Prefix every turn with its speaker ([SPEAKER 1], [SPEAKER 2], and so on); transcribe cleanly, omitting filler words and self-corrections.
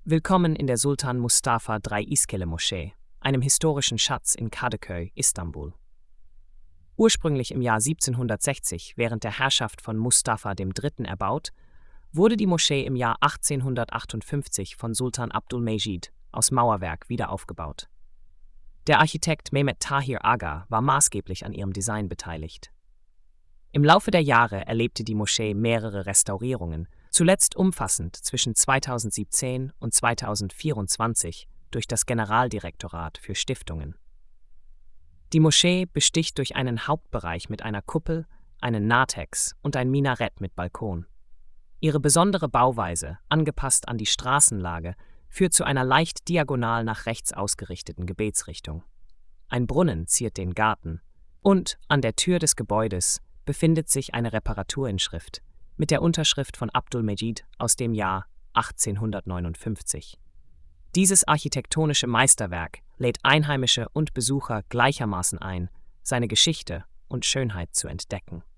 [SPEAKER 1] Willkommen in der Sultan Mustafa III Iskele-Moschee, einem historischen Schatz in Kadıköy, Istanbul. Ursprünglich im Jahr 1760 während der Herrschaft von Mustafa III. Erbaut, wurde die Moschee im Jahr 1858 von Sultan Abdülmecid aus Mauerwerk wieder aufgebaut. Der Architekt Mehmet Tahir Aga war maßgeblich an ihrem Design beteiligt. Im Laufe der Jahre erlebte die Moschee mehrere Restaurierungen, zuletzt umfassend zwischen 2017 und 2024 durch das Generaldirektorat für Stiftungen. Die Moschee besticht durch einen Hauptbereich mit einer Kuppel, einen Narthex und ein Minarett mit Balkon. Ihre besondere Bauweise, angepasst an die Straßenlage, führt zu einer leicht diagonal nach rechts ausgerichteten Gebetsrichtung. Ein Brunnen ziert den Garten und an der Tür des Gebäudes befindet sich eine Reparaturinschrift mit der Unterschrift von Abdülmecid aus dem Jahr 1859. Dieses architektonische Meisterwerk lädt Einheimische und Besucher gleichermaßen ein, seine Geschichte und Schönheit zu entdecken.